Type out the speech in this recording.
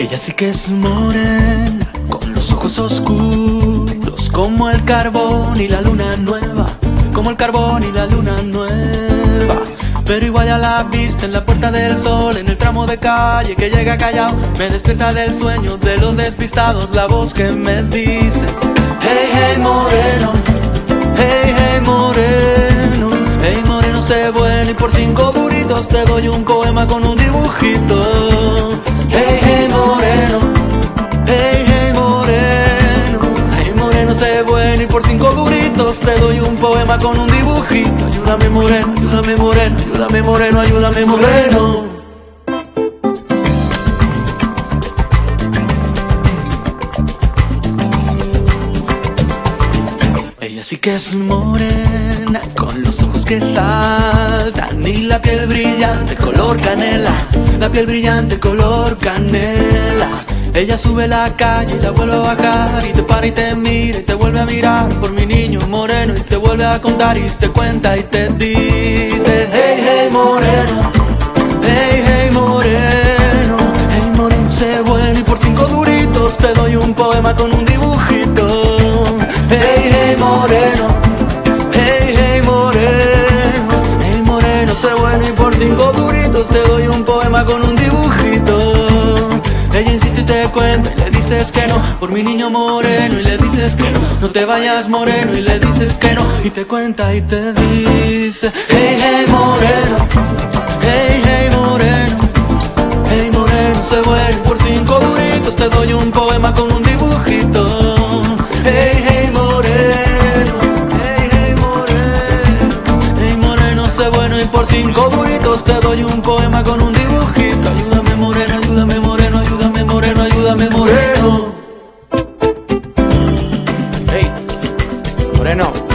Ella sí que es morena, con los ojos oscuros, como el carbón y la luna nueva, como el carbón y la luna nueva. Pero igual ya la viste en la Puerta del Sol, en el tramo de calle que llega callado. Me despierta del sueño de los despistados la voz que me dice: hey, hey, moreno, hey, hey, moreno, hey, moreno, sé bueno y por 5 duritos te doy un poema con un dibujito. Hey, hey, moreno, hey, hey, moreno, hey, moreno, sé bueno y por 5 duritos te doy un poema con un dibujito. Ayúdame, moreno, ayúdame, moreno, ayúdame, moreno, ayúdame, moreno. Ella sí que es morena, con los ojos que saltan y la piel brillante color canela, la piel brillante color canela. Ella sube la calle y la vuelve a bajar, y te para y te mira y te vuelve a mirar por mi niño moreno, y te vuelve a contar y te cuenta y te dice: hey, hey, moreno, hey, hey, moreno, hey, moreno, sé bueno y por 5 duritos te doy un poema con un dibujito. Hey, hey, moreno, hey, hey, moreno, hey, moreno, sé bueno y por 5 duritos te doy un poema con un dibujito. Ella insiste y te cuenta y le dices que no, por mi niño moreno, y le dices que no, no te vayas moreno, y le dices que no, y te cuenta y te dice: hey, hey, moreno, hey, hey, moreno, hey, moreno, sé bueno y por 5 duritos te doy un poema con un dibujito. Hey, hey, moreno, hey, hey, moreno, hey, moreno, sé bueno y por 5 duritos te doy un poema con un dibujito. Ayúdame, moreno, ayúdame, moreno, ayúdame, moreno, ayúdame, moreno. Hey, moreno.